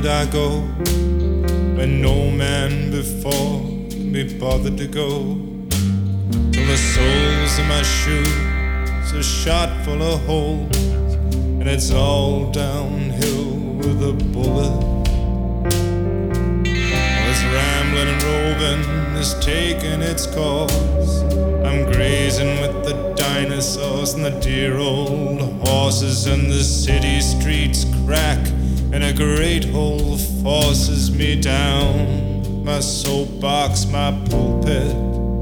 onward I go, where no man before can be bothered to go, till the soles of my shoes are shot full of holes, and it's all downhill with a bullet. This rambling and roving is taking its course. I'm grazing with the dinosaurs and the dear old horses, and the city streets crack and a great hole forces me down. My soapbox, my pulpit,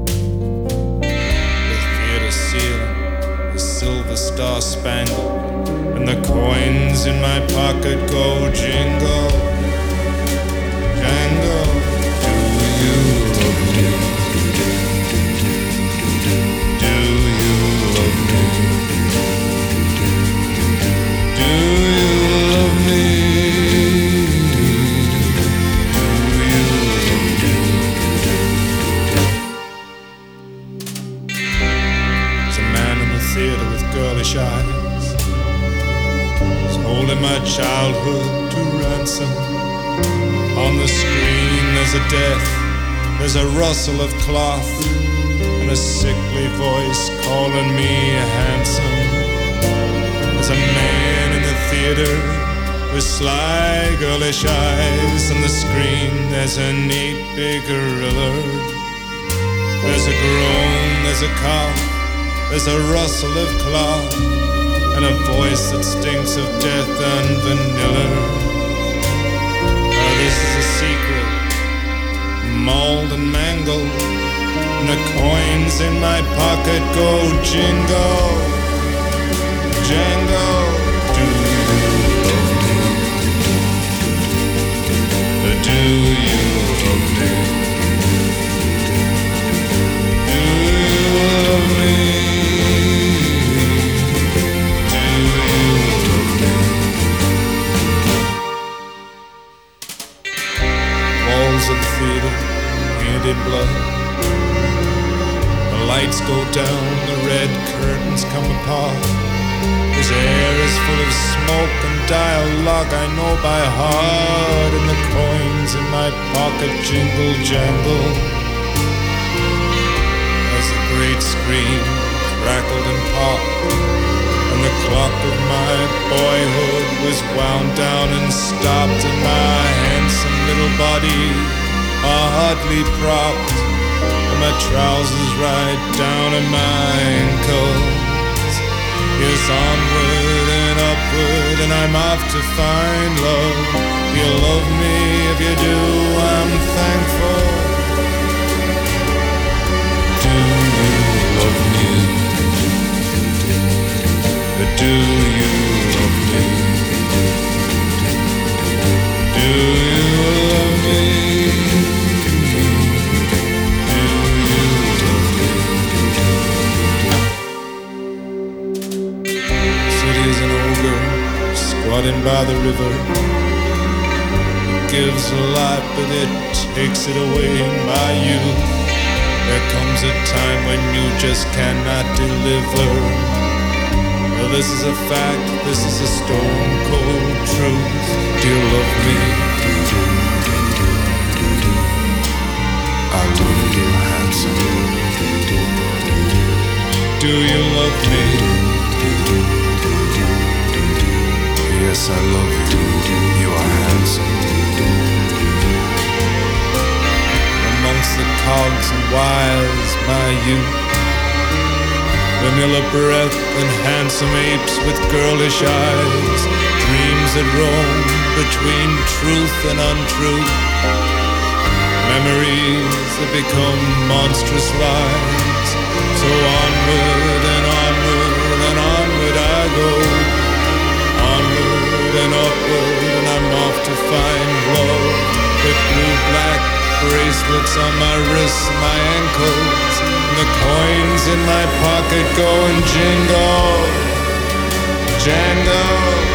the theater ceiling is silver star spangled, and the coins in my pocket go jingle, jangle. Do you love me? Do you love me? Do you love me? Do you love me? There's a man in the theater with girlish eyes, he's holding my childhood to ransom. On the screen there's a death, there's a rustle of cloth, and a sickly voice calling me handsome. There's a man in the theater with sly girlish eyes. On the screen there's a neat big gorilla. There's a groan, there's a cough, there's a rustle of cloth, and a voice that stinks of death and vanilla. This is a secret, mauled and mangled, and the coins in my pocket go jingle, jangle. Do you love me? Do you love me? Do you love me? Do you love me? Walls of the theater painted blood, the lights go down, the red curtains come apart. This air is full of smoke and dialogue I know by heart, and the coins in my pocket jingle jangle as the great screen crackled and popped, and the clock of my boyhood was wound down and stopped, and my handsome little body hardly propped, and my trousers right down at my ankles. Yes, onward and upward, and I'm off to find love. You love me, if you do, I'm thankful. Do you love me? Do you love me? Do you love me? Squatting by the river, it gives life, but it takes it away. My youth, there comes a time when you just cannot deliver. Well, this is a fact, this is a stone cold truth. Do you love me? I love you, handsome. Do you love me? Yes, I love you, you are handsome. Amongst the cogs and wires, my youth, vanilla breath and handsome apes with girlish eyes, dreams that roam between truth and untruth, memories that become monstrous lies. So onward and onward and onward I go, onward and upward, and I'm off to find love, with blue-black bracelets on my wrists and my ankles, and the coins in my pocket go and jingle, jangle.